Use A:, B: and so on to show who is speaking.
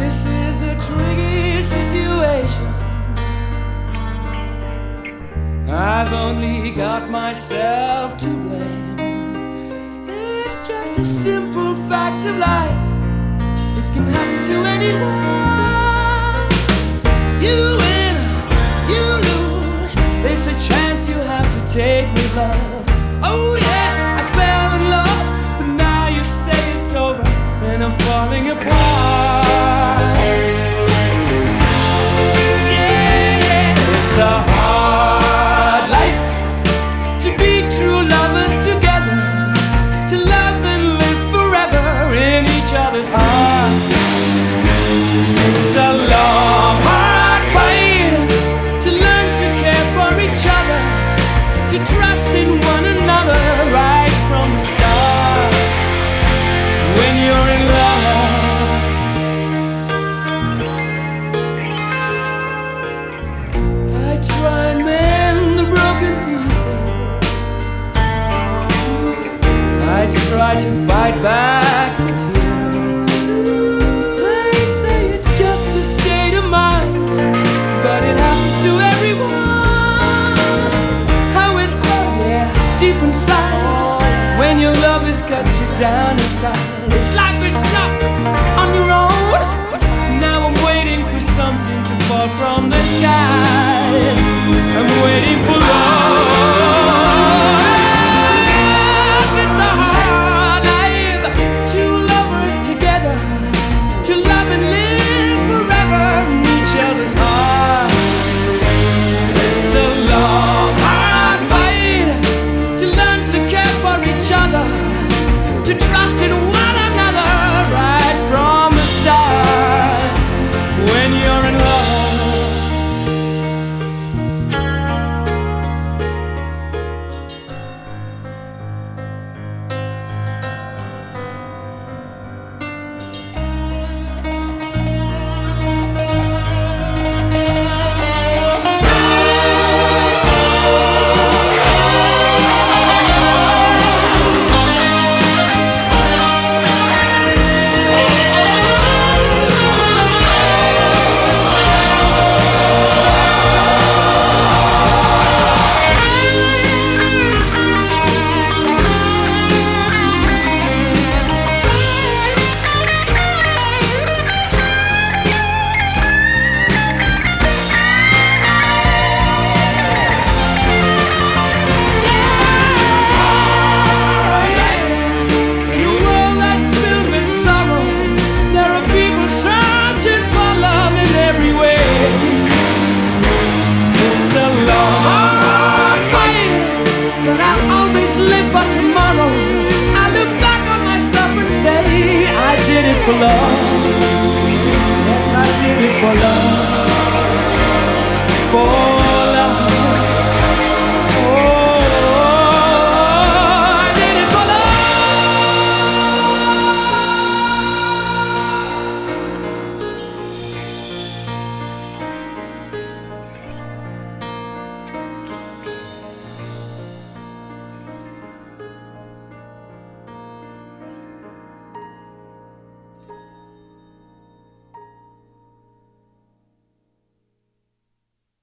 A: This is a tricky situation. I've only got myself to blame. It's just a simple fact of life. It can happen to anyone. You win, you lose. It's a chance you have to take with love. Oh yeah, I fell in love, but now you say it's over and I'm falling apart. Yeah, it's a hard life to be true lovers together, to love and live forever in each other's hearts. It's a long, hard fight to learn to care for each other, to trust in one another right from the start. When you're in love, I try and mend the broken pieces. I try to fight back the tears. They say it's just a state of mind, but it happens to everyone. How it hurts, yeah, deep inside, when your love has got you down inside. It's life is tough on your own. Now I'm waiting for something to fall from the skies. I'm waiting for love. It's a hard life, two lovers together, to love and live forever in each other's hearts. It's a long, hard fight to learn to care for each other, to trust in one another right from the start. When you're in love, for love. Yes, I did it for love. For